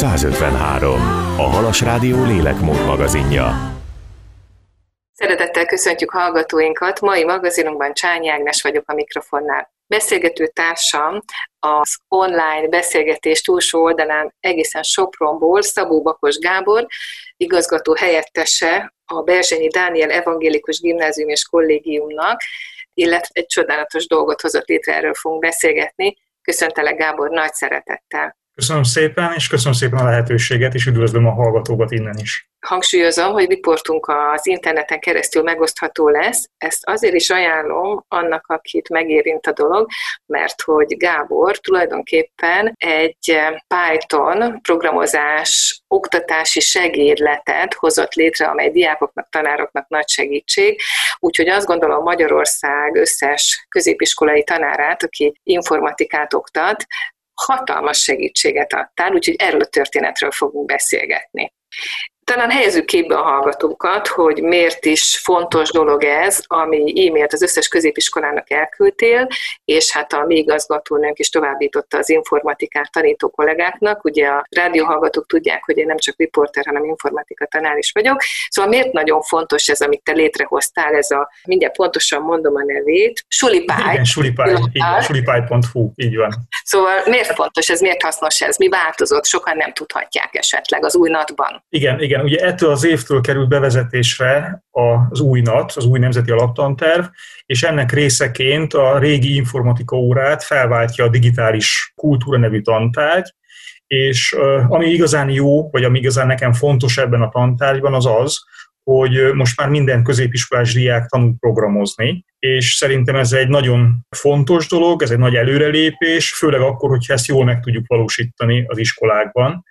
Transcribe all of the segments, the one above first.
153. A Halas Rádió lélekmód magazinja. Szeretettel köszöntjük hallgatóinkat. Mai magazinunkban Csányi Ágnes vagyok a mikrofonnál. Beszélgető társam az online beszélgetés túlsó oldalán egészen Sopronból Szabó Bakos Gábor, igazgató helyettese a Berzsenyi Dániel Evangélikus Gimnázium és Kollégiumnak, illetve egy csodálatos dolgot hozott létre, erről fogunk beszélgetni. Köszöntelek, Gábor, nagy szeretettel. Köszönöm szépen, és köszönöm szépen a lehetőséget, és üdvözlöm a hallgatókat innen is. Hangsúlyozom, hogy riportunk az interneten keresztül megosztható lesz. Ezt azért is ajánlom annak, akit megérint a dolog, mert hogy Gábor tulajdonképpen egy Python programozás oktatási segédletet hozott létre, amely diákoknak, tanároknak nagy segítség. Úgyhogy azt gondolom, Magyarország összes középiskolai tanárát, aki informatikát oktat, hatalmas segítséget adtál, úgyhogy erről a történetről fogunk beszélgetni. Talán helyezzük képbe a hallgatókat, hogy miért is fontos dolog ez, ami e-mailt az összes középiskolának elküldtél, és hát a mi igazgatónőnk is továbbította az informatikát tanító kollégáknak. Ugye a rádióhallgatók tudják, hogy én nem csak riporter, hanem informatika tanár is vagyok. Szóval miért nagyon fontos ez, amit te létrehoztál, ez a, mindjárt pontosan mondom a nevét, SuliPy. Igen, SuliPy.hu, így van. Szóval miért fontos ez, miért hasznos ez, mi változott, sokan nem tudhatják esetleg az új NAT-ban. Igen, ugye ettől az évtől került bevezetésre az új NAT, az új Nemzeti Alaptanterv, és ennek részeként a régi informatika órát felváltja a digitális kultúra nevű tantárgy, és ami igazán jó, vagy ami igazán nekem fontos ebben a tantárgyban az, hogy most már minden középiskolás diák tanul programozni, és szerintem ez egy nagyon fontos dolog, ez egy nagy előrelépés, főleg akkor, hogyha ezt jól meg tudjuk valósítani az iskolákban.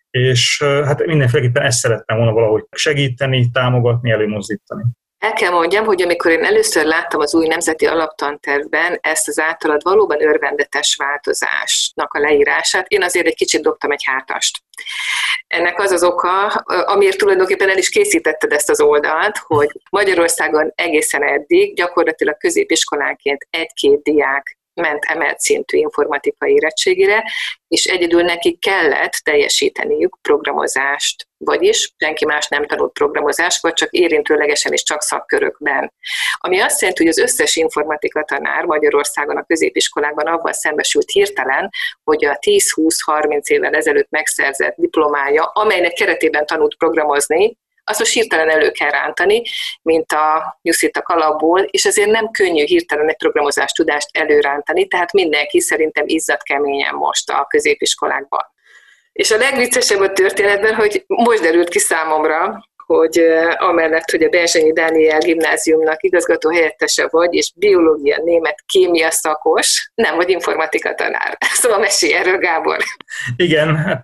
És hát mindenféleképpen ezt szerettem volna valahogy segíteni, támogatni, előmozdítani. El kell mondjam, hogy amikor én először láttam az új nemzeti alaptantervben ezt az általad valóban örvendetes változásnak a leírását, én azért egy kicsit dobtam egy hátast. Ennek az az oka, amiért tulajdonképpen el is készítetted ezt az oldalt, hogy Magyarországon egészen eddig gyakorlatilag középiskolánként egy-két diák ment emelt szintű informatikai érettségére, és egyedül nekik kellett teljesíteniük programozást, vagyis senki más nem tanult programozást, vagy csak érintőlegesen és csak szakkörökben. Ami azt jelenti, hogy az összes informatika tanár Magyarországon a középiskolákban avval szembesült hirtelen, hogy a 10-20-30 évvel ezelőtt megszerzett diplomája, amelynek keretében tanult programozni, azt most hirtelen elő kell rántani, mint a nyuszit a kalapból, és ezért nem könnyű hirtelen egy programozás tudást előrántani, tehát mindenki szerintem izzadt keményen most a középiskolákban. És a legviccesebb a történetben, hogy most derült ki számomra, hogy amellett, hogy a Berzsenyi Dániel Gimnáziumnak igazgató helyettese vagy, és biológia, német, kémia szakos, nem vagy informatika tanár. Szóval mesélj erről, Gábor. Igen, hát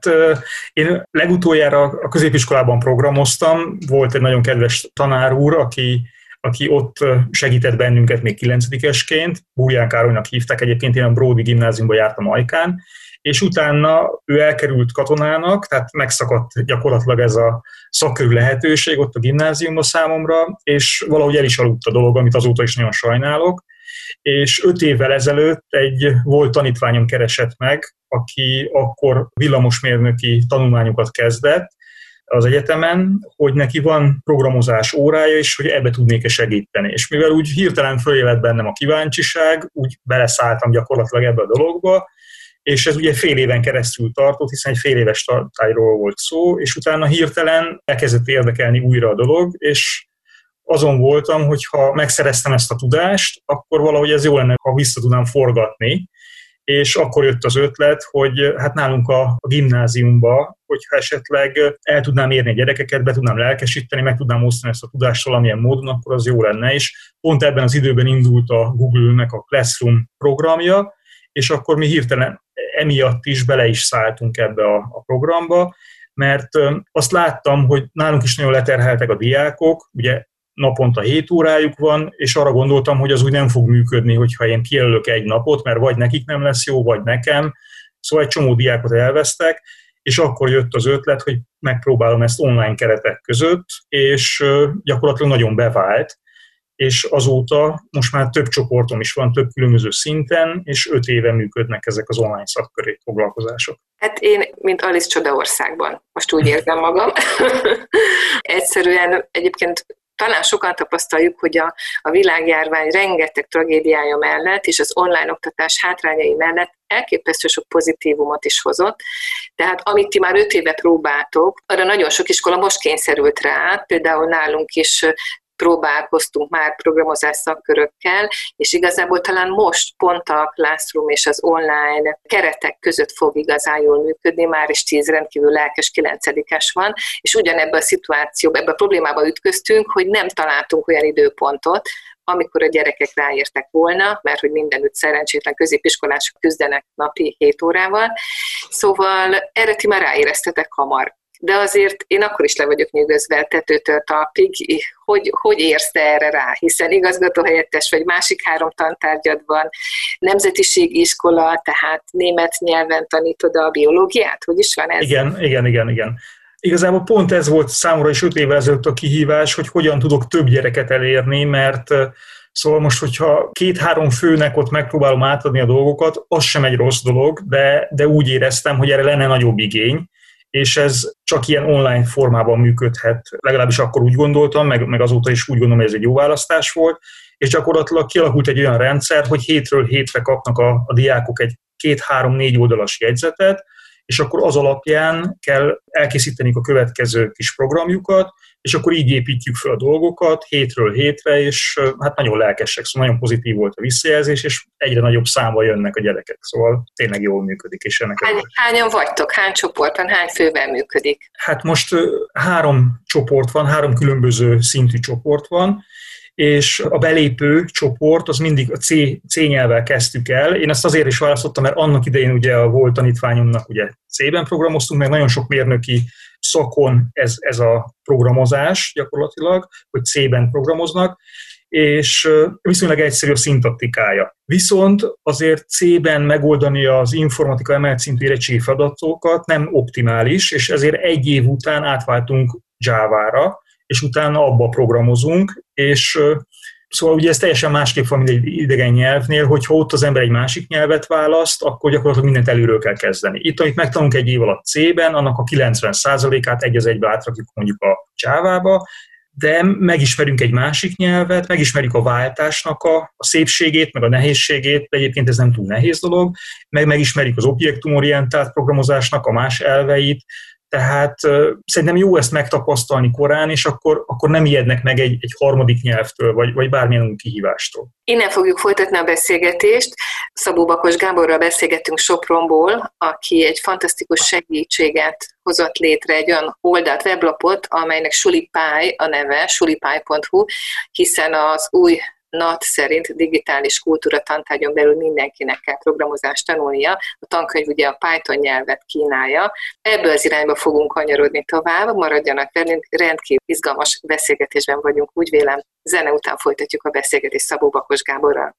én legutoljára a középiskolában programoztam, volt egy nagyon kedves tanár úr, aki ott segített bennünket még 9-esként, Búján Károlynak hívták, egyébként én a Bródi Gimnáziumba jártam Ajkán, és utána ő elkerült katonának, tehát megszakadt gyakorlatilag ez a szakkörű lehetőség ott a gimnáziumban számomra, és valahogy el is aludt a dolog, amit azóta is nagyon sajnálok, és 5 évvel ezelőtt egy volt tanítványom keresett meg, aki akkor villamosmérnöki tanulmányokat kezdett az egyetemen, hogy neki van programozás órája, és hogy ebbe tudnék-e segíteni. És mivel úgy hirtelen fölélet bennem a kíváncsiság, úgy beleszálltam gyakorlatilag ebbe a dologba, és ez ugye fél éven keresztül tartott, hiszen egy fél éves tartályról volt szó, és utána hirtelen elkezdett érdekelni újra a dolog, és azon voltam, hogy ha megszereztem ezt a tudást, akkor valahogy ez jó lenne, ha vissza tudnám forgatni, és akkor jött az ötlet, hogy hát nálunk a gimnáziumba, hogyha esetleg el tudnám érni a gyerekeket, be tudnám lelkesíteni, meg tudnám osztani ezt a tudást valamilyen módon, akkor az jó lenne, és pont ebben az időben indult a Google-nek a Classroom programja, és akkor mi hirtelen emiatt is bele is szálltunk ebbe a programba, mert azt láttam, hogy nálunk is nagyon leterheltek a diákok, ugye naponta 7 órájuk van, és arra gondoltam, hogy az úgy nem fog működni, hogyha én kijelölök egy napot, mert vagy nekik nem lesz jó, vagy nekem. Szóval egy csomó diákot elvesztek, és akkor jött az ötlet, hogy megpróbálom ezt online keretek között, és gyakorlatilag nagyon bevált, és azóta most már több csoportom is van, több különböző szinten, és 5 éve működnek ezek az online szakköri foglalkozások. Hát én, mint Alice Csodaországban, most úgy érzem magam. Egyszerűen egyébként talán sokan tapasztaljuk, hogy a világjárvány rengeteg tragédiája mellett és az online oktatás hátrányai mellett elképesztő sok pozitívumot is hozott. Tehát amit ti már 5 éve próbáltok, arra nagyon sok iskola most kényszerült rá, például nálunk is próbálkoztunk már programozás szakkörökkel, és igazából talán most pont a Classroom és az online keretek között fog igazán jól működni, már is 10 rendkívül lelkes 9-es van, és ugyanebben a szituációban, ebben a problémában ütköztünk, hogy nem találtunk olyan időpontot, amikor a gyerekek ráértek volna, mert hogy mindenütt szerencsétlen középiskolások küzdenek napi 7 órával, szóval erre ti már ráéreztetek hamar. De azért én akkor is le vagyok nyűgözve tetőtől talpig, hogy érsz te erre rá, hiszen igazgatóhelyettes vagy másik 3 tantárgyad van, nemzetiségi iskola, tehát német nyelven tanítod a biológiát, hogy is van ez? Igen. Igazából pont ez volt számomra is 5 évvel ezelőtt a kihívás, hogy hogyan tudok több gyereket elérni, mert szóval most, hogyha 2-3 főnek ott megpróbálom átadni a dolgokat, az sem egy rossz dolog, de úgy éreztem, hogy erre lenne nagyobb igény, és ez csak ilyen online formában működhet. Legalábbis akkor úgy gondoltam, meg azóta is úgy gondolom, hogy ez egy jó választás volt, és gyakorlatilag kialakult egy olyan rendszer, hogy hétről hétre kapnak a diákok egy 2-3-4 oldalas jegyzetet, és akkor az alapján kell elkészíteniük a következő kis programjukat, és akkor így építjük fel a dolgokat hétről hétre, és hát nagyon lelkesek, szóval nagyon pozitív volt a visszajelzés, és egyre nagyobb számba jönnek a gyerekek, szóval tényleg jól működik. És ennek Hányan vagytok? Hány csoportban? Hány fővel működik? Hát most 3 csoport van, 3 különböző szintű csoport van, és a belépő csoport az mindig a C nyelvvel kezdtük el. Én ezt azért is választottam, mert annak idején ugye volt tanítványomnak ugye C-ben programoztunk, meg nagyon sok mérnöki szakon ez a programozás gyakorlatilag, hogy C-ben programoznak, és viszonylag egyszerű a szintaktikája. Viszont azért C-ben megoldani az informatika emelt szintű érettségi feladatokat nem optimális, és ezért 1 év után átváltunk Java-ra, és utána abba programozunk, és szóval ugye ez teljesen másképp van, mint egy idegen nyelvnél, hogyha ott az ember egy másik nyelvet választ, akkor gyakorlatilag mindent előről kell kezdeni. Itt, amit megtanulunk 1 év alatt C-ben, annak a 90%-át egy az egybe átrakjuk mondjuk a Java-ba, de megismerünk egy másik nyelvet, megismerjük a váltásnak a szépségét, meg a nehézségét, de egyébként ez nem túl nehéz dolog, megismerjük az objektumorientált programozásnak a más elveit, tehát szerintem jó ezt megtapasztalni korán, és akkor nem ijednek meg egy harmadik nyelvtől, vagy bármilyen új kihívástól. Innen fogjuk folytatni a beszélgetést. Szabó Bakos Gáborral beszélgettünk Sopronból, aki egy fantasztikus segítséget hozott létre, egy olyan oldalt, weblapot, amelynek SuliPy a neve, sulipy.hu, hiszen az új NAT szerint digitális kultúra tantárgyon belül mindenkinek kell programozást tanulnia. A tankönyv ugye a Python nyelvet kínálja. Ebből az irányba fogunk kanyarodni tovább, maradjanak velünk, rendkívül izgalmas beszélgetésben vagyunk, úgy vélem. Zene után folytatjuk a beszélgetést Szabó Bakos Gáborral.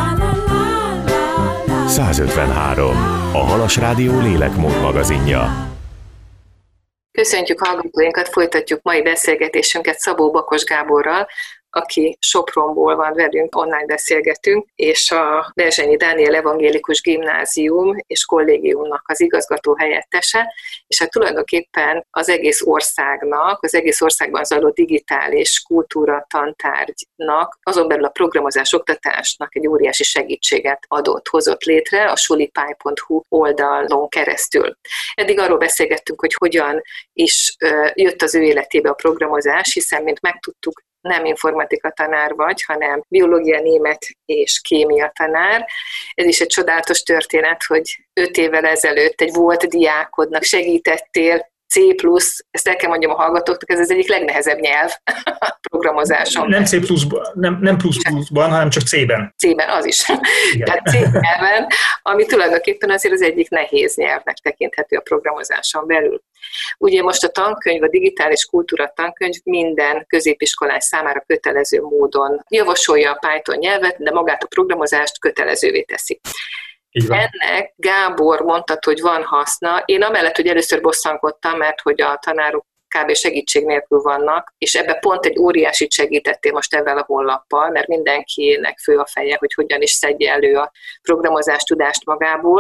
153. A Halas Rádió lélekmód magazinja. Köszöntjük hallgatóinkat, folytatjuk mai beszélgetésünket Szabó Bakos Gáborral, aki Sopronból van velünk, online beszélgetünk, és a Berzsenyi Dániel Evangélikus Gimnázium és Kollégiumnak az igazgató helyettese, és hát tulajdonképpen az egész országnak, az egész országban zajló digitális kultúra tantárgynak, azon belül a programozás oktatásnak egy óriási segítséget hozott létre a sulipy.hu oldalon keresztül. Eddig arról beszélgettünk, hogy hogyan is jött az ő életébe a programozás, hiszen, mint megtudtuk, nem informatika tanár vagy, hanem biológia, német és kémia tanár. Ez is egy csodálatos történet, hogy 5 évvel ezelőtt egy volt diákodnak segítettél, C++, ezt el kell mondjam a hallgatóknak, ez az egyik legnehezebb nyelv a programozáson. Nem C++-ban, nem plusz-pluszban, hanem csak C-ben. C-ben, az is. Tehát C-nyelven, ami tulajdonképpen azért az egyik nehéz nyelvnek tekinthető a programozáson belül. Ugye most a tankönyv, a digitális kultúra tankönyv minden középiskolás számára kötelező módon javasolja a Python nyelvet, de magát a programozást kötelezővé teszi. Ennek Gábor mondta, hogy van haszna. Én amellett, hogy először bosszankodtam, mert hogy a tanárok kb. Segítség nélkül vannak, és ebbe pont egy óriásit segítettél most ezzel a honlappal, mert mindenkinek fő a feje, hogy hogyan is szedje elő a programozás tudást magából.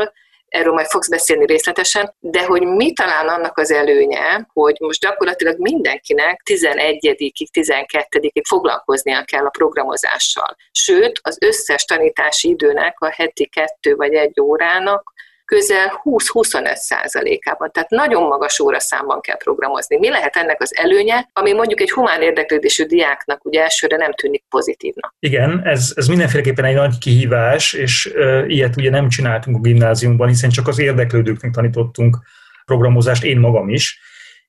erről majd fogsz beszélni részletesen, de hogy mi talán annak az előnye, hogy most gyakorlatilag mindenkinek 11-ig, 12-ig foglalkoznia kell a programozással. Sőt, az összes tanítási időnek a heti 2 vagy 1 órának közel 20-25%-ában, tehát nagyon magas óraszámban kell programozni. Mi lehet ennek az előnye, ami mondjuk egy humán érdeklődésű diáknak ugye elsőre nem tűnik pozitívnak? Igen, ez mindenféleképpen egy nagy kihívás, és ilyet ugye nem csináltunk a gimnáziumban, hiszen csak az érdeklődőknek tanítottunk programozást, én magam is,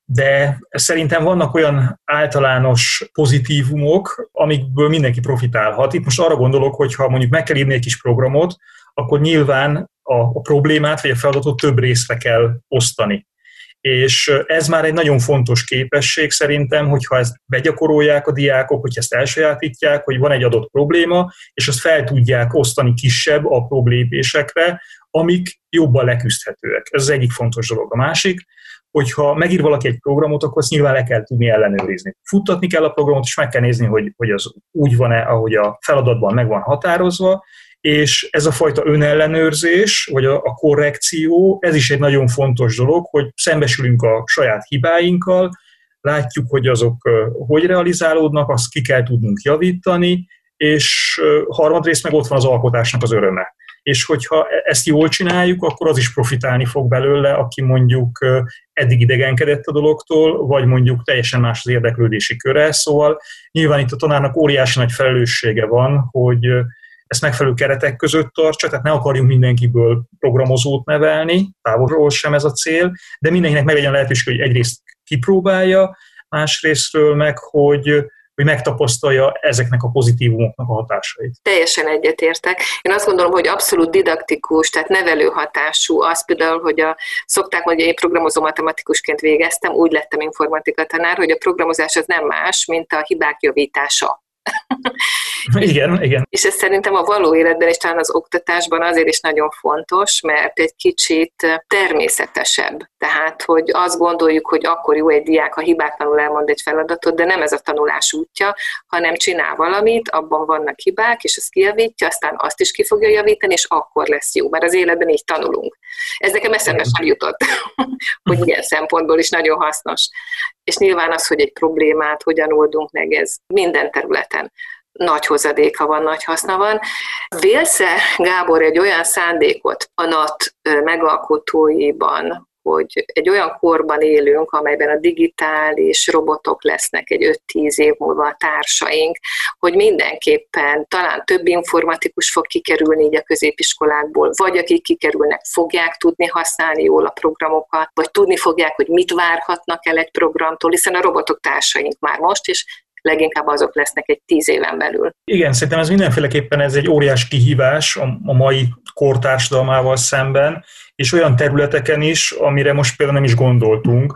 de szerintem vannak olyan általános pozitívumok, amikből mindenki profitálhat. Itt most arra gondolok, hogy ha mondjuk meg kell írni egy kis programot, akkor nyilván a problémát vagy a feladatot több részre kell osztani. És ez már egy nagyon fontos képesség szerintem, hogyha ezt begyakorolják a diákok, hogyha ezt elsajátítják, hogy van egy adott probléma, és azt fel tudják osztani kisebb, apróbb lépésekre, amik jobban leküzdhetőek. Ez az egyik fontos dolog. A másik, hogyha megír valaki egy programot, akkor azt nyilván le kell tudni ellenőrizni. Futtatni kell a programot, és meg kell nézni, hogy az úgy van-e, ahogy a feladatban meg van határozva, és ez a fajta önellenőrzés, vagy a korrekció, ez is egy nagyon fontos dolog, hogy szembesülünk a saját hibáinkkal, látjuk, hogy azok hogy realizálódnak, azt ki kell tudnunk javítani, és harmadrészt meg ott van az alkotásnak az öröme. És hogyha ezt jól csináljuk, akkor az is profitálni fog belőle, aki mondjuk eddig idegenkedett a dologtól, vagy mondjuk teljesen más az érdeklődési köre. Szóval nyilván itt a tanárnak óriási nagy felelőssége van, hogy ezt megfelelő keretek között tartsa, tehát ne akarjunk mindenkiből programozót nevelni, távolról sem ez a cél, de mindenkinek meg legyen lehetőség, hogy egyrészt kipróbálja, másrésztről meg, hogy megtapasztalja ezeknek a pozitívumoknak a hatásait. Teljesen egyetértek. Én azt gondolom, hogy abszolút didaktikus, tehát nevelő hatású az például, hogy szokták mondani, hogy én programozó matematikusként végeztem, úgy lettem informatika tanár, hogy a programozás az nem más, mint a hibák javítása. Igen. És ez szerintem a való életben és talán az oktatásban azért is nagyon fontos, mert egy kicsit természetesebb. Tehát, hogy azt gondoljuk, hogy akkor jó egy diák, ha hibátlanul elmond egy feladatot, de nem ez a tanulás útja, hanem csinál valamit, abban vannak hibák, és azt kijavítja, aztán azt is ki fogja javítani, és akkor lesz jó, mert az életben így tanulunk. Ez nekem eszembe sem jutott, hogy ilyen szempontból is nagyon hasznos. És nyilván az, hogy egy problémát hogyan oldunk meg, ez minden területen nagy hozadéka van, nagy haszna van. Vélsz-e, Gábor, egy olyan szándékot a NAT megalkotóiban, hogy egy olyan korban élünk, amelyben a digitális robotok lesznek egy 5-10 év múlva a társaink, hogy mindenképpen talán több informatikus fog kikerülni így a középiskolákból, vagy akik kikerülnek, fogják tudni használni jól a programokat, vagy tudni fogják, hogy mit várhatnak el egy programtól, hiszen a robotok társaink már most, és leginkább azok lesznek egy 10 éven belül. Igen, szerintem ez mindenféleképpen ez egy óriás kihívás a mai kortársadalmával szemben, és olyan területeken is, amire most például nem is gondoltunk.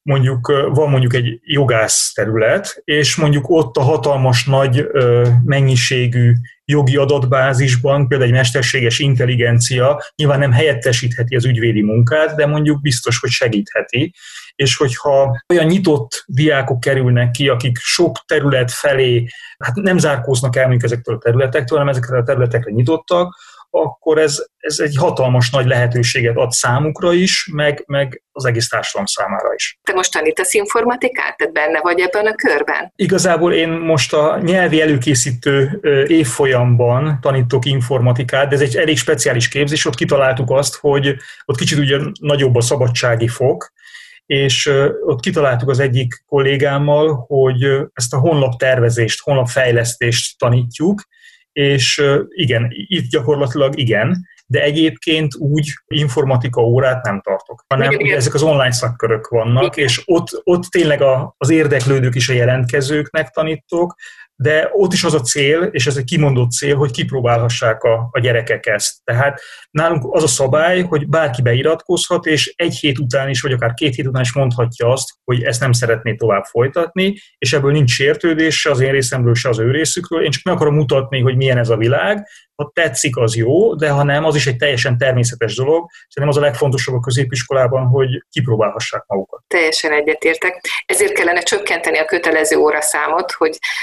Van mondjuk egy jogász terület, és mondjuk ott a hatalmas nagy mennyiségű jogi adatbázisban például egy mesterséges intelligencia nyilván nem helyettesítheti az ügyvédi munkát, de mondjuk biztos, hogy segítheti. És hogyha olyan nyitott diákok kerülnek ki, akik sok terület felé nem zárkóznak el mondjuk ezektől a területektől, hanem ezekre a területekre nyitottak, akkor ez egy hatalmas nagy lehetőséget ad számukra is, meg az egész társadalom számára is. Te most tanítasz informatikát? Tehát benne vagy ebben a körben? Igazából én most a nyelvi előkészítő évfolyamban tanítok informatikát, de ez egy elég speciális képzés, ott kitaláltuk azt, hogy ott kicsit ugye nagyobb a szabadsági fok, és ott kitaláltuk az egyik kollégámmal, hogy ezt a honlaptervezést, honlapfejlesztést tanítjuk, és igen, itt gyakorlatilag igen, de egyébként úgy informatika órát nem tartok, hanem ugye ezek az online szakkörök vannak, és ott tényleg az érdeklődők is a jelentkezőknek tanítok, de ott is az a cél, és ez egy kimondott cél, hogy kipróbálhassák a gyerekek ezt. Tehát nálunk az a szabály, hogy bárki beiratkozhat, és 1 hét után is, vagy akár 2 hét után is mondhatja azt, hogy ezt nem szeretné tovább folytatni, és ebből nincs sértődés se az én részemről, se az ő részükről. Én csak meg akarom mutatni, hogy milyen ez a világ. Ha tetszik, az jó, de ha nem, az is egy teljesen természetes dolog. Szerintem az a legfontosabb a középiskolában, hogy kipróbálhassák magukat. Teljesen egyetértek. Ezért kellene csökkenteni a kötelező óraszámot, hogy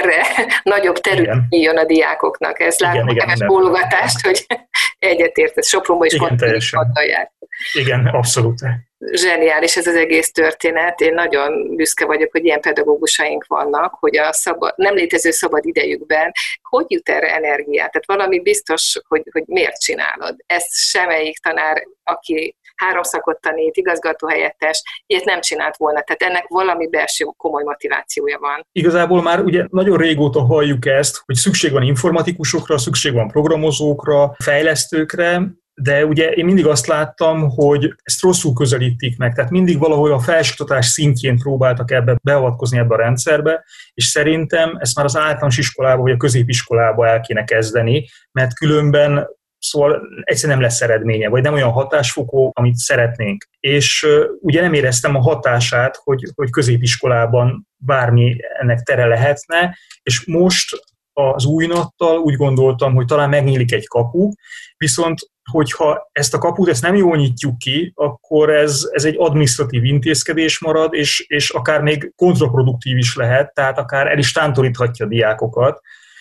erre nagyobb terület jön a diákoknak. Ezt látom a keves bólogatást, hogy egyetértesz. Sopronban is gondolják. Igen, abszolút. Zseniális ez az egész történet. Én nagyon büszke vagyok, hogy ilyen pedagógusaink vannak, hogy a nem létező szabad idejükben hogy jut erre energiát. Tehát valami biztos, hogy miért csinálod. Ezt semmelyik tanár, aki 3 szakot tanít, igazgatóhelyettes, ilyet nem csinált volna. Tehát ennek valami belső komoly motivációja van. Igazából már ugye nagyon régóta halljuk ezt, hogy szükség van informatikusokra, szükség van programozókra, fejlesztőkre, de ugye én mindig azt láttam, hogy ezt rosszul közelítik meg, tehát mindig valahol a felsőoktatás szintjén próbáltak beavatkozni ebbe a rendszerbe, és szerintem ezt már az általános iskolába vagy a középiskolába el kéne kezdeni, mert különben szóval egyszerűen nem lesz eredménye, vagy nem olyan hatásfokú, amit szeretnénk. És ugye nem éreztem a hatását, hogy középiskolában bármi ennek tere lehetne, és most az új nattal úgy gondoltam, hogy talán megnyílik egy kapu, viszont hogyha ezt a kaput nem jól nyitjuk ki, akkor ez egy adminisztratív intézkedés marad, és akár még kontraproduktív is lehet, tehát akár el is tántoríthatja a diákokat,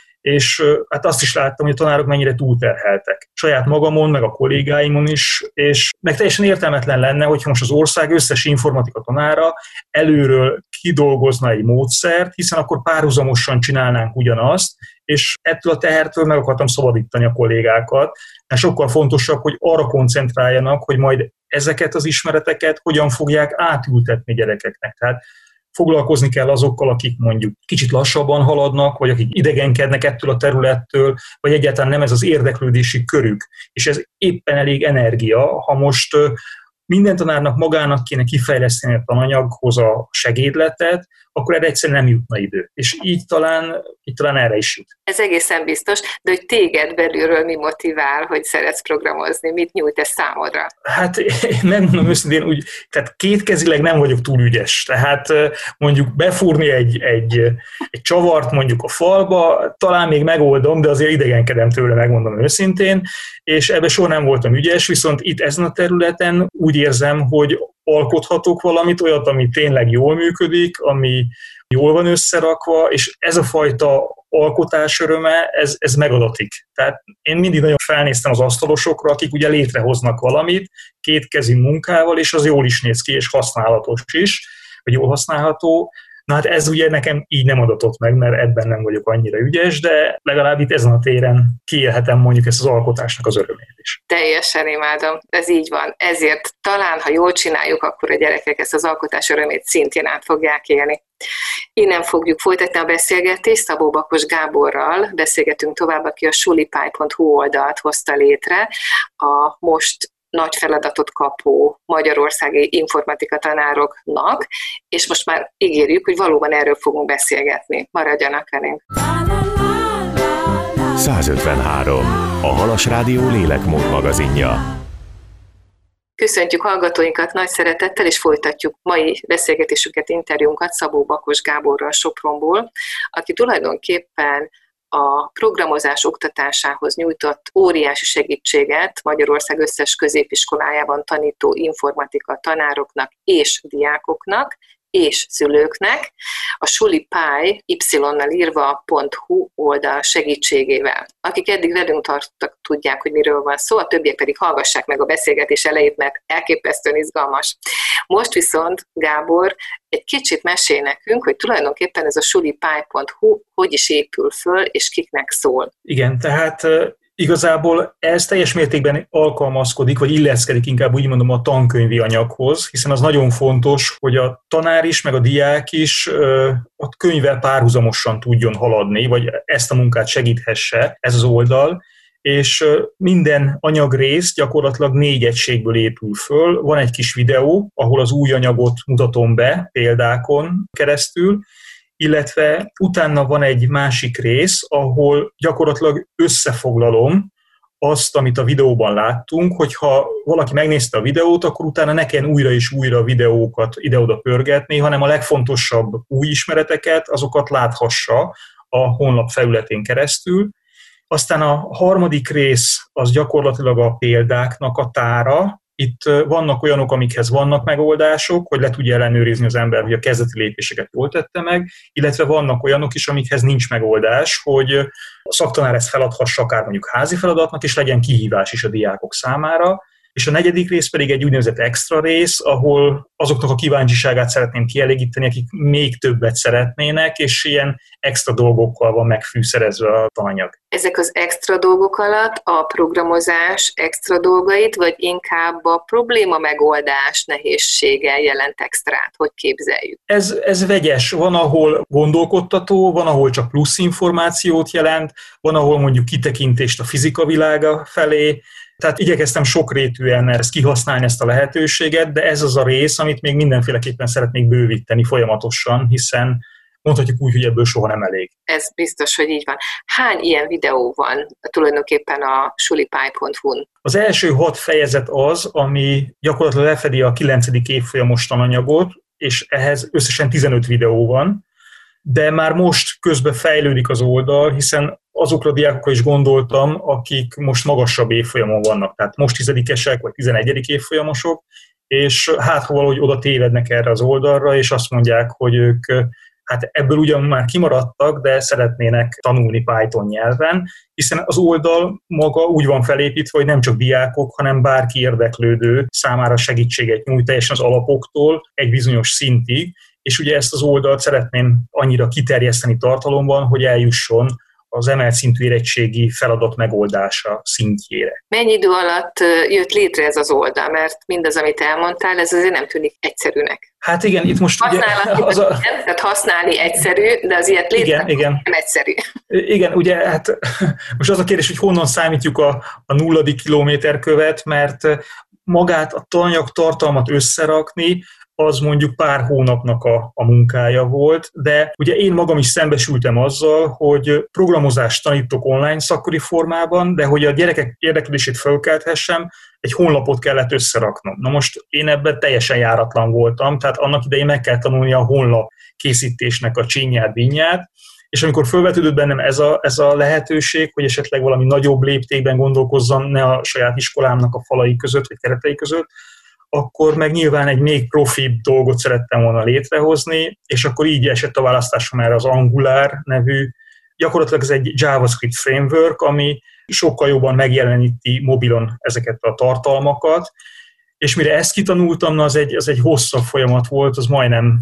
és hát azt is láttam, hogy a tanárok mennyire túlterheltek. Saját magamon, meg a kollégáimon is, és meg teljesen értelmetlen lenne, hogyha most az ország összes informatika tanára előről kidolgozna egy módszert, hiszen akkor párhuzamosan csinálnánk ugyanazt, és ettől a tehertől meg akartam szabadítani a kollégákat, mert sokkal fontosabb, hogy arra koncentráljanak, hogy majd ezeket az ismereteket hogyan fogják átültetni a gyerekeknek. Tehát foglalkozni kell azokkal, akik mondjuk kicsit lassabban haladnak, vagy akik idegenkednek ettől a területtől, vagy egyáltalán nem ez az érdeklődési körük. És ez éppen elég energia, ha most minden tanárnak magának kéne kifejleszteni a tananyaghoz a segédletet, akkor erre egyszerűen nem jutna idő. És így talán erre is jut. Ez egészen biztos, de hogy téged belülről mi motivál, hogy szeretsz programozni? Mit nyújt ez számodra? Hát én megmondom őszintén, tehát kétkezileg nem vagyok túl ügyes. Tehát mondjuk befúrni egy csavart mondjuk a falba, talán még megoldom, de azért idegenkedem tőle, megmondom őszintén, és ebben soha nem voltam ügyes, viszont itt ezen a területen úgy érzem, hogy alkothatok valamit, olyat, ami tényleg jól működik, ami jól van összerakva, és ez a fajta alkotás öröme, ez megadatik. Tehát én mindig nagyon felnéztem az asztalosokra, akik ugye létrehoznak valamit kétkezi munkával, és az jól is néz ki, és használatos is, vagy jól használható. Na hát ez ugye nekem így nem adatott meg, mert ebben nem vagyok annyira ügyes, de legalább itt ezen a téren kiélhetem mondjuk ezt az alkotásnak az örömét is. Teljesen imádom, ez így van. Ezért talán, ha jól csináljuk, akkor a gyerekek ezt az alkotás örömét szintén át fogják élni. Innen fogjuk folytatni a beszélgetést, Szabó Bakos Gáborral beszélgetünk tovább, aki a sulipie.hu oldalt hozta létre, a most nagy feladatot kapó magyarországi informatika tanároknak, és most már ígérjük, hogy valóban erről fogunk beszélgetni. Maradjanak velünk! 153. A Halas Rádió lélekmód magazinja. Köszöntjük hallgatóinkat nagy szeretettel, és folytatjuk mai beszélgetésünket, interjúnkat Szabó Bakos Gáborral Sopronból, aki tulajdonképpen a programozás oktatásához nyújtott óriási segítséget Magyarország összes középiskolájában tanító informatika tanároknak és diákoknak, és szülőknek, a sulipie y-nal írva.hu oldal segítségével. Akik eddig velünk tartottak, tudják, hogy miről van szó, a többiek pedig hallgassák meg a beszélgetés elejét, mert elképesztően izgalmas. Most viszont, Gábor, egy kicsit mesél nekünk, hogy tulajdonképpen ez a sulipie.hu hogy is épül föl, és kiknek szól. Igen, tehát igazából ez teljes mértékben alkalmazkodik, vagy illeszkedik inkább úgy mondom a tankönyvi anyaghoz, hiszen az nagyon fontos, hogy a tanár is, meg a diák is a könyvvel párhuzamosan tudjon haladni, vagy ezt a munkát segíthesse ez az oldal, és minden anyagrész gyakorlatilag 4 egységből épül föl. Van egy kis videó, ahol az új anyagot mutatom be példákon keresztül, illetve utána van egy másik rész, ahol gyakorlatilag összefoglalom azt, amit a videóban láttunk, hogyha valaki megnézte a videót, akkor utána ne kelljen újra és újra videókat ide-oda pörgetni, hanem a legfontosabb új ismereteket, azokat láthassa a honlap felületén keresztül. Aztán a harmadik rész az gyakorlatilag a példáknak a tára, Itt vannak olyanok, amikhez vannak megoldások, hogy le tudja ellenőrizni az ember, hogy a kezdeti lépéseket jól tette meg, illetve vannak olyanok is, amikhez nincs megoldás, hogy a szaktanár ezt feladhassa akár mondjuk házi feladatnak, és legyen kihívás is a diákok számára. És a negyedik rész pedig egy úgynevezett extra rész, ahol azoknak a kíváncsiságát szeretném kielégíteni, akik még többet szeretnének, és ilyen extra dolgokkal van megfűszerezve a tananyag. Ezek az extra dolgok alatt a programozás extra dolgait, vagy inkább a probléma megoldás nehézsége jelent extrát? Hogy képzeljük? Ez vegyes. Van, ahol gondolkodtató, van, ahol csak plusz információt jelent, van, ahol mondjuk kitekintést a fizika világa felé. Tehát igyekeztem sokrétűen ezt kihasználni, ezt a lehetőséget, de ez az a rész, amit még mindenféleképpen szeretnék bővíteni folyamatosan, hiszen mondhatjuk úgy, hogy ebből soha nem elég. Ez biztos, hogy így van. Hány ilyen videó van tulajdonképpen a sulipy.hu-n? Az első 6 fejezet az, ami gyakorlatilag lefedi a 9. évfolyamos tananyagot, és ehhez összesen 15 videó van, de már most közben fejlődik az oldal, hiszen azokra a diákokra is gondoltam, akik most magasabb évfolyamon vannak, tehát most 10-esek vagy 11. évfolyamosok, és hát valahogy oda tévednek erre az oldalra, és azt mondják, hogy ők hát ebből ugyan már kimaradtak, de szeretnének tanulni Python nyelven, hiszen az oldal maga úgy van felépítve, hogy nem csak diákok, hanem bárki érdeklődő számára segítséget nyújt teljesen az alapoktól egy bizonyos szintig, és ugye ezt az oldalt szeretném annyira kiterjeszteni tartalomban, hogy eljusson az emelt szintű érettségi feladat megoldása szintjére. Mennyi idő alatt jött létre ez az oldal? Mert mindaz, amit elmondtál, ez azért nem tűnik egyszerűnek. Hát igen, itt most tehát használni egyszerű, de az ilyet létre nem egyszerű. Igen, ugye hát most az a kérdés, hogy honnan számítjuk a 0. kilométerkövet, mert magát a tananyag tartalmat összerakni, az mondjuk pár hónapnak a munkája volt, de ugye én magam is szembesültem azzal, hogy programozást tanítok online szakkori formában, de hogy a gyerekek érdeklődését felkelthessem, egy honlapot kellett összeraknom. Na most én ebben teljesen járatlan voltam, tehát annak idején meg kell tanulni a honlap készítésnek a csínyát, bínyát, és amikor felvetődött bennem ez a lehetőség, hogy esetleg valami nagyobb léptékben gondolkozzam, ne a saját iskolámnak a falai között, vagy keretei között, akkor meg nyilván egy még profibb dolgot szerettem volna létrehozni, és akkor így esett a választásom erre az Angular nevű, gyakorlatilag ez egy JavaScript framework, ami sokkal jobban megjeleníti mobilon ezeket a tartalmakat, és mire ezt kitanultam, az egy hosszabb folyamat volt, az majdnem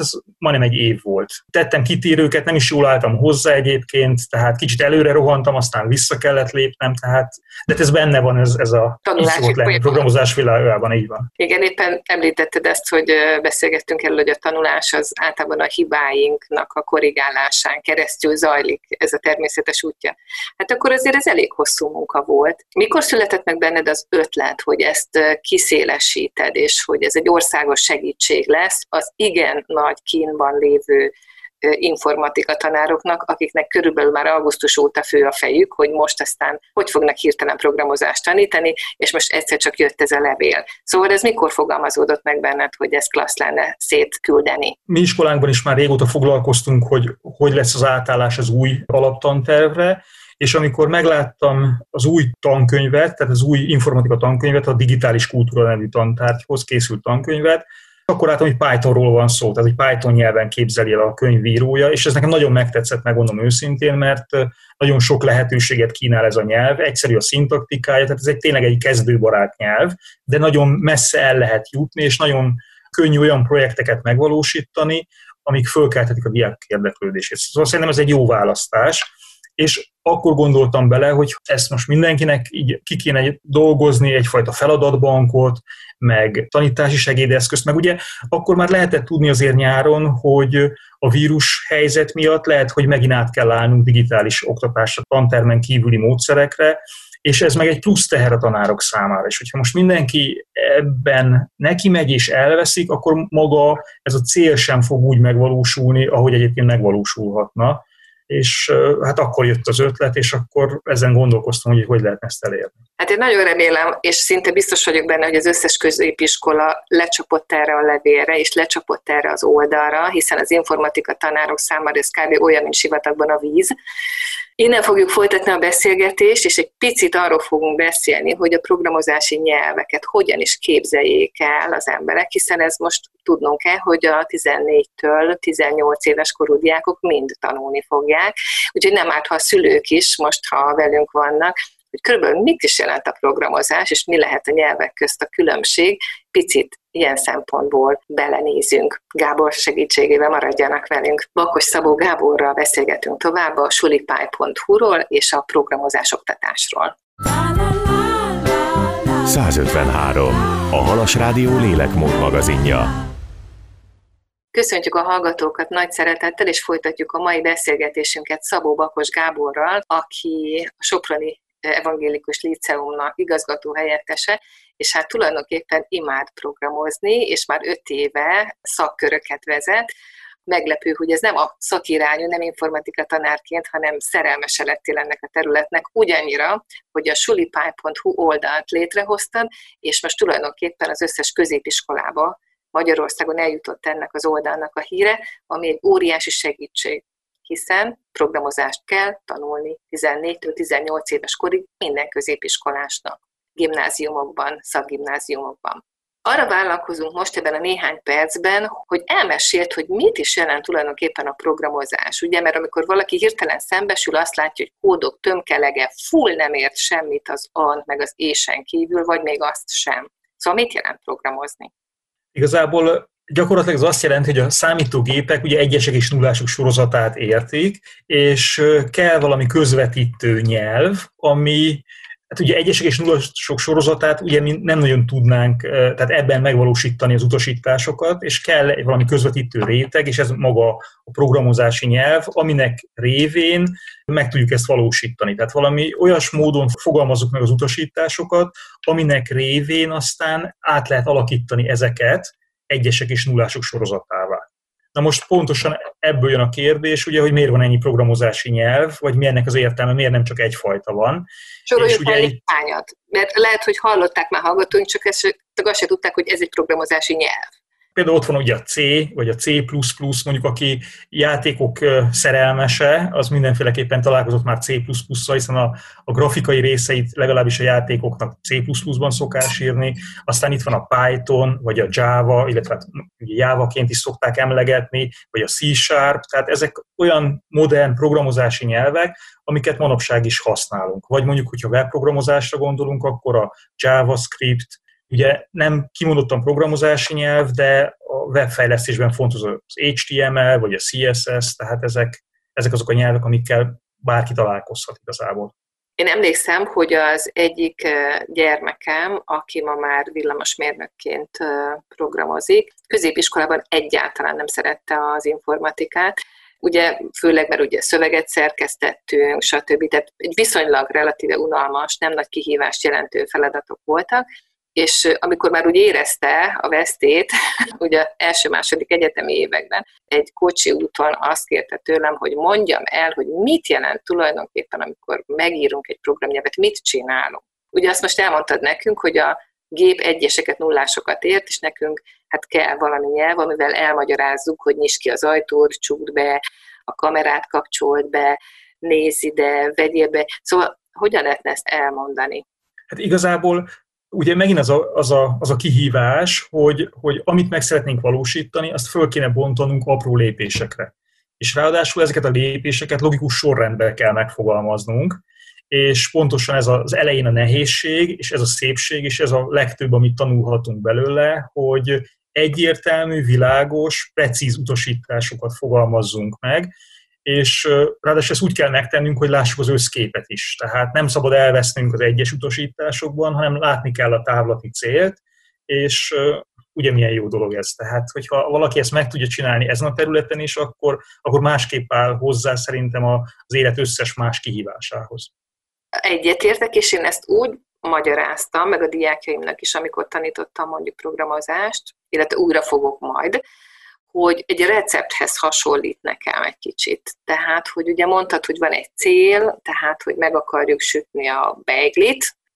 egy év volt. Tettem kitérőket, nem is jól álltam hozzá egyébként, tehát kicsit előre rohantam, aztán vissza kellett lépnem, de ez benne van, ez a programozás világában, így van. Igen, éppen említetted ezt, hogy beszélgettünk erről, hogy a tanulás az általában a hibáinknak a korrigálásán keresztül zajlik, ez a természetes útja. Hát akkor azért ez elég hosszú munka volt. Mikor született meg benned az ötlet, hogy ezt kiszélesíted, és hogy ez egy országos segítség lesz, az igen nagy kínban lévő informatika tanároknak, akiknek körülbelül már augusztus óta fő a fejük, hogy most aztán hogy fognak hirtelen programozást tanítani, és most egyszer csak jött ez a levél. Szóval ez mikor fogalmazódott meg benned, hogy ez klassz lenne szétküldeni? Mi iskolánkban is már régóta foglalkoztunk, hogy lesz az átállás az új alaptantervre, és amikor megláttam az új tankönyvet, tehát az új informatika tankönyvet, a digitális kultúra nevű tantárgyhoz készült tankönyvet, akkor láttam, hogy Pythonról van szó, tehát hogy Python nyelven képzeli el a könyvírója, és ez nekem nagyon megtetszett, megmondom őszintén, mert nagyon sok lehetőséget kínál ez a nyelv, egyszerű a szintaktikája, tehát ez tényleg egy kezdőbarát nyelv, de nagyon messze el lehet jutni, és nagyon könnyű olyan projekteket megvalósítani, amik fölkelthetik a diákok érdeklődését. Szóval szerintem ez egy jó választás, és akkor gondoltam bele, hogy ezt most mindenkinek így ki kéne dolgozni, egyfajta feladatbankot, meg tanítási segédeszközt, meg ugye akkor már lehetett tudni azért nyáron, hogy a vírus helyzet miatt lehet, hogy megint át kell állnunk digitális oktatásra, tantermen kívüli módszerekre, és ez meg egy plusz teher a tanárok számára. És hogyha most mindenki ebben neki megy és elveszik, akkor maga ez a cél sem fog úgy megvalósulni, ahogy egyébként megvalósulhatna. És hát akkor jött az ötlet, és akkor ezen gondolkoztam, hogy lehetne ezt elérni. Hát én nagyon remélem, és szinte biztos vagyok benne, hogy az összes középiskola lecsapott erre a levélre, és lecsapott erre az oldalra, hiszen az informatika tanárok számára ez kb. Olyan, mint sivatagban a víz, Innen fogjuk folytatni a beszélgetést, és egy picit arról fogunk beszélni, hogy a programozási nyelveket hogyan is képzeljék el az emberek, hiszen ez most tudnunk kell, hogy a 14-től 18 éves korú diákok mind tanulni fogják, úgyhogy nem árt, ha a szülők is most, ha velünk vannak, hogy körülbelül mit is jelent a programozás, és mi lehet a nyelvek közt a különbség, picit ilyen szempontból belenézünk. Gábor segítségével maradjanak velünk. Bakos Szabó Gáborral beszélgetünk tovább a sulipály.hu-ról és a programozás oktatásról. 153. A Halas Rádió lélekmód magazinja. Köszöntjük a hallgatókat nagy szeretettel, és folytatjuk a mai beszélgetésünket Szabó Bakos Gáborral, aki a Soproni Evangélikus Líceumnak igazgató helyettese, és hát tulajdonképpen imád programozni, és már 5 éve szakköröket vezet. Meglepő, hogy ez nem a szakirányú, nem informatika tanárként, hanem szerelmese lettél ennek a területnek, ugyannyira, hogy a sulipály.hu oldalt létrehoztad, és most tulajdonképpen az összes középiskolába Magyarországon eljutott ennek az oldalnak a híre, ami egy óriási segítség, hiszen programozást kell tanulni 14-től 18 éves korig minden középiskolásnak, gimnáziumokban, szakgimnáziumokban. Arra vállalkozunk most ebben a néhány percben, hogy elmesélt, hogy mit is jelent tulajdonképpen a programozás. Ugye, mert amikor valaki hirtelen szembesül, azt látja, hogy kódok tömkelege, full nem ért semmit az A-n, meg az E-sen kívül, vagy még azt sem. Szóval mit jelent programozni? Igazából gyakorlatilag ez azt jelenti, hogy a számítógépek ugye egyesek és nullások sorozatát értik, és kell valami közvetítő nyelv, ami, hát ugye egyesek és nullások sorozatát ugye mi nem nagyon tudnánk, tehát ebben megvalósítani az utasításokat, és kell valami közvetítő réteg, és ez maga a programozási nyelv, aminek révén meg tudjuk ezt valósítani. Tehát valami olyas módon fogalmazzuk meg az utasításokat, aminek révén aztán át lehet alakítani ezeket egyesek és nullások sorozatává. Na most pontosan ebből jön a kérdés, ugye, hogy miért van ennyi programozási nyelv, vagy mi ennek az értelme, miért nem csak egyfajta van. Soroljuk fel egy hányat, mert lehet, hogy hallották már hallgatóink, csak azt se tudták, hogy ez egy programozási nyelv. Például ott van ugye a C, vagy a C++, mondjuk aki játékok szerelmese, az mindenféleképpen találkozott már C++-szal, hiszen a grafikai részeit legalábbis a játékoknak C++-ban szokás írni, aztán itt van a Python, vagy a Java, illetve ugye Java-ként is szokták emlegetni, vagy a C#, tehát ezek olyan modern programozási nyelvek, amiket manapság is használunk. Vagy mondjuk, hogyha webprogramozásra gondolunk, akkor a JavaScript, ugye nem kimondottan programozási nyelv, de a webfejlesztésben fontos az HTML vagy a CSS, tehát ezek azok a nyelvek, amikkel bárki találkozhat igazából. Én emlékszem, hogy az egyik gyermekem, aki ma már villamosmérnökként programozik, középiskolában egyáltalán nem szerette az informatikát, ugye főleg, mert ugye szöveget szerkesztettünk, stb. Tehát egy viszonylag relatíve unalmas, nem nagy kihívást jelentő feladatok voltak, és amikor már úgy érezte a vesztét, ugye első-második egyetemi években, egy kocsi úton azt kérte tőlem, hogy mondjam el, hogy mit jelent tulajdonképpen, amikor megírunk egy programnyelvet, mit csinálunk. Ugye azt most elmondtad nekünk, hogy a gép egyeseket, nullásokat ért, és nekünk hát kell valami nyelv, amivel elmagyarázzuk, hogy nyisd ki az ajtót, csukd be, a kamerát kapcsold be, nézz ide, vegyél be. Szóval hogyan lehetne ezt elmondani? Hát igazából ugye megint az a kihívás, hogy amit meg szeretnénk valósítani, azt föl kéne bontanunk apró lépésekre. És ráadásul ezeket a lépéseket logikus sorrendben kell megfogalmaznunk, és pontosan ez az elején a nehézség, és ez a szépség, és ez a legtöbb, amit tanulhatunk belőle, hogy egyértelmű, világos, precíz utasításokat fogalmazzunk meg, és ráadásul ezt úgy kell megtennünk, hogy lássuk az összképet is. Tehát nem szabad elvesznünk az egyes utasításokban, hanem látni kell a távlati célt, és ugye milyen jó dolog ez. Tehát, hogyha valaki ezt meg tudja csinálni ezen a területen is, akkor másképp áll hozzá szerintem az élet összes más kihívásához. Egyetértek, és én ezt úgy magyaráztam, meg a diákjaimnak is, amikor tanítottam mondjuk programozást, illetve újra fogok majd, hogy egy recepthez hasonlít nekem egy kicsit. Tehát, hogy ugye mondtad, hogy van egy cél, tehát, hogy meg akarjuk sütni a beiglit,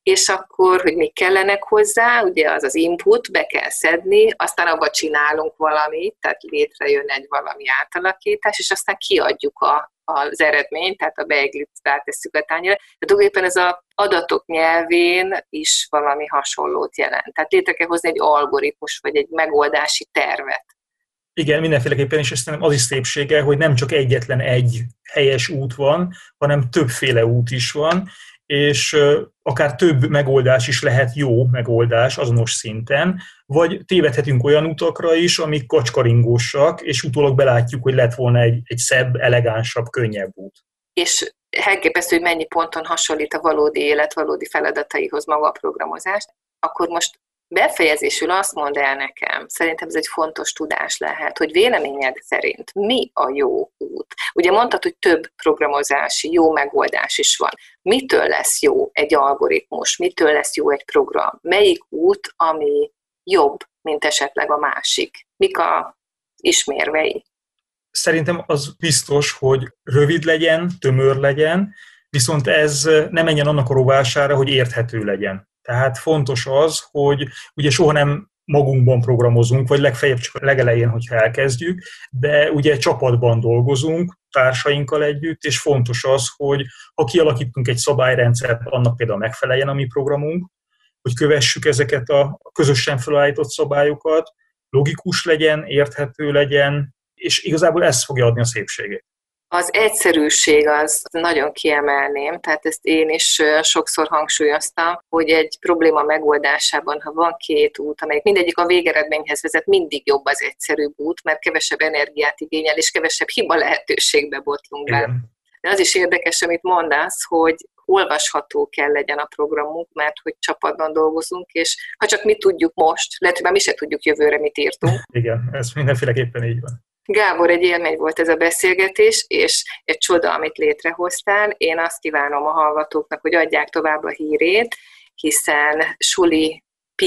és akkor, hogy még kellenek hozzá, ugye az az input, be kell szedni, aztán abba csinálunk valamit, tehát létrejön egy valami átalakítás, és aztán kiadjuk az eredményt, tehát a beiglit rátesszük a tányérra. De tulajdonképpen ez az adatok nyelvén is valami hasonlót jelent. Tehát létre kell hozni egy algoritmus, vagy egy megoldási tervet. Igen, mindenféleképpen, és ezt az is szépsége, hogy nem csak egyetlen egy helyes út van, hanem többféle út is van, és akár több megoldás is lehet jó megoldás azonos szinten, vagy tévedhetünk olyan utakra is, amik kacskaringósak, és utólag belátjuk, hogy lett volna egy szebb, elegánsabb, könnyebb út. És elképesztő, hogy mennyi ponton hasonlít a valódi élet, valódi feladataihoz maga a programozás, akkor most befejezésül azt mondd el nekem, szerintem ez egy fontos tudás lehet, hogy véleményed szerint mi a jó út? Ugye mondtad, hogy több programozási jó megoldás is van. Mitől lesz jó egy algoritmus? Mitől lesz jó egy program? Melyik út, ami jobb, mint esetleg a másik? Mik az ismérvei? Szerintem az biztos, hogy rövid legyen, tömör legyen, viszont ez ne menjen annak a rovására, hogy érthető legyen. Tehát fontos az, hogy ugye soha nem magunkban programozunk, vagy legfeljebb csak legelején, hogyha elkezdjük, de ugye csapatban dolgozunk, társainkkal együtt, és fontos az, hogy ha kialakítunk egy szabályrendszert, annak például megfeleljen a mi programunk, hogy kövessük ezeket a közösen felállított szabályokat, logikus legyen, érthető legyen, és igazából ez fogja adni a szépségét. Az egyszerűség az nagyon kiemelném, tehát ezt én is sokszor hangsúlyoztam, hogy egy probléma megoldásában, ha van két út, amelyik mindegyik a végeredményhez vezet, mindig jobb az egyszerűbb út, mert kevesebb energiát igényel, és kevesebb hiba lehetőségbe botlunk be. De az is érdekes, amit mondasz, hogy olvasható kell legyen a programunk, mert hogy csapatban dolgozunk, és ha csak mi tudjuk most, lehet, hogy már mi se tudjuk jövőre, mit írtunk. Igen, ez mindenféleképpen így van. Gábor, egy élmény volt ez a beszélgetés, és egy csoda, amit létrehoztál. Én azt kívánom a hallgatóknak, hogy adják tovább a hírét, hiszen Suli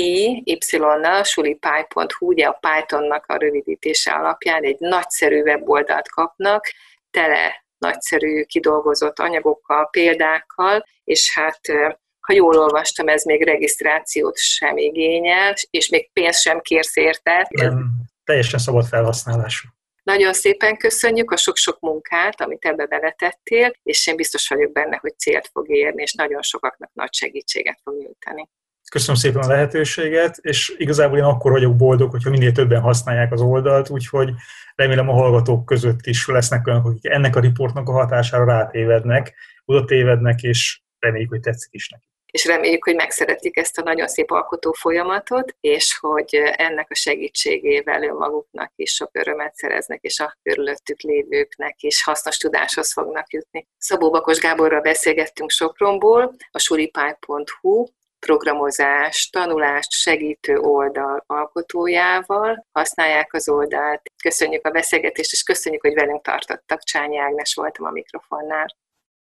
y-nal, sulipy.hu, ugye a Pythonnak a rövidítése alapján egy nagyszerű weboldalt kapnak, tele nagyszerű kidolgozott anyagokkal, példákkal, és hát ha jól olvastam, ez még regisztrációt sem igényel, és még pénzt sem kérsz érte. Nem, teljesen szabad felhasználású. Nagyon szépen köszönjük a sok-sok munkát, amit ebbe beletettél, és én biztos vagyok benne, hogy célt fog érni, és nagyon sokaknak nagy segítséget fog nyújtani. Köszönöm szépen a lehetőséget, és igazából én akkor vagyok boldog, hogyha minél többen használják az oldalt, úgyhogy remélem a hallgatók között is lesznek olyanok, akik ennek a riportnak a hatására rátévednek, oda tévednek, és reméljük, hogy tetszik is neki. És reméljük, hogy megszeretik ezt a nagyon szép alkotó folyamatot, és hogy ennek a segítségével önmaguknak is sok örömet szereznek, és a körülöttük lévőknek is hasznos tudáshoz fognak jutni. Szabó Bakos Gáborral beszélgettünk Sopronból, a sulipy.hu programozás, tanulást segítő oldal alkotójával. Használják az oldalt. Köszönjük a beszélgetést, és köszönjük, hogy velünk tartottak. Csányi Ágnes voltam a mikrofonnál.